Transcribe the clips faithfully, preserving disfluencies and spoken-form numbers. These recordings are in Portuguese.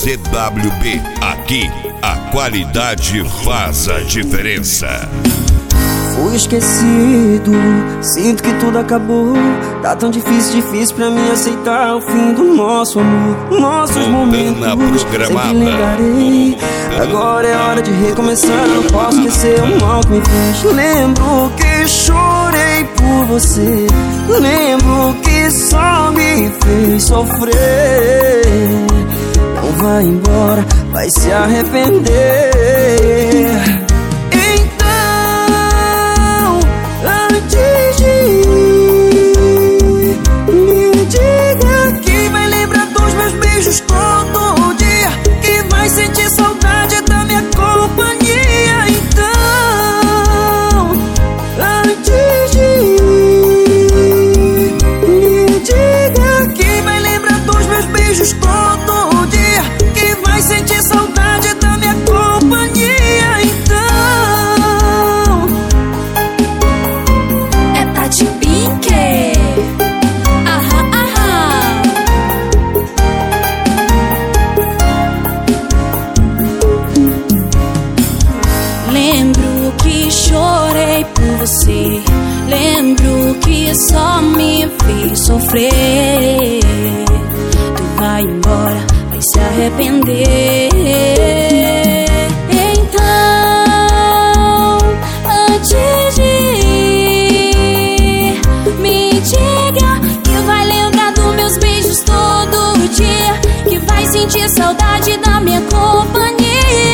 Z W B. Aqui, a qualidade faz a diferença. Fui esquecido, sinto que tudo acabou. Tá tão difícil, difícil pra mim aceitar o fim do nosso amor. Nossos momentos, sempre lembrarei. Agora é hora de recomeçar, não posso esquecer o mal que me fez. Lembro que chorei por você, lembro que só me fez sofrer. Não vai embora, vai se arrepender. Todo dia, que vai sentir saudade da minha companhia. Então, antes de ir, me diga que vai lembrar dos meus beijos todo dia, que vai sentir saudade da minha companhia. Então, é Tati Pink. Lembro que chorei por você, lembro que só me fez sofrer. Tu vai embora, vai se arrepender. Então, antes de ir, me diga que vai lembrar dos meus beijos todo dia, que vai sentir saudade da minha companhia.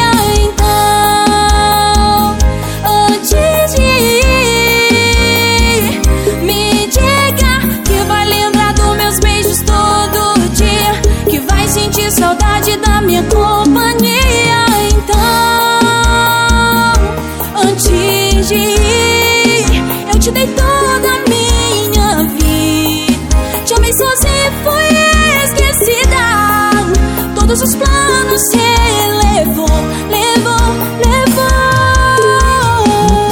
Saudade da minha companhia. Então, antes de ir, eu te dei toda a minha vida. Te amei sozinha e fui esquecida. Todos os planos se levou, levou, levou.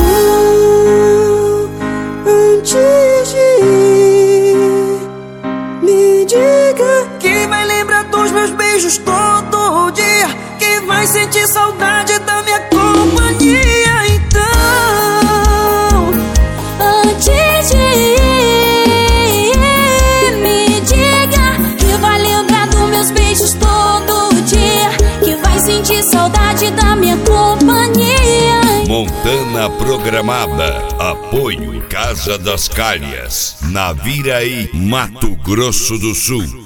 Antes de ir, me diga que vai lembrar dos meus beijos todo dia, que vai sentir saudade da minha companhia. Então, antes de ir, me diga que vai lembrar dos meus beijos todo dia, que vai sentir saudade da minha companhia. Montana Programada. Apoio Casa das Calhas, Naviraí, Mato Grosso do Sul.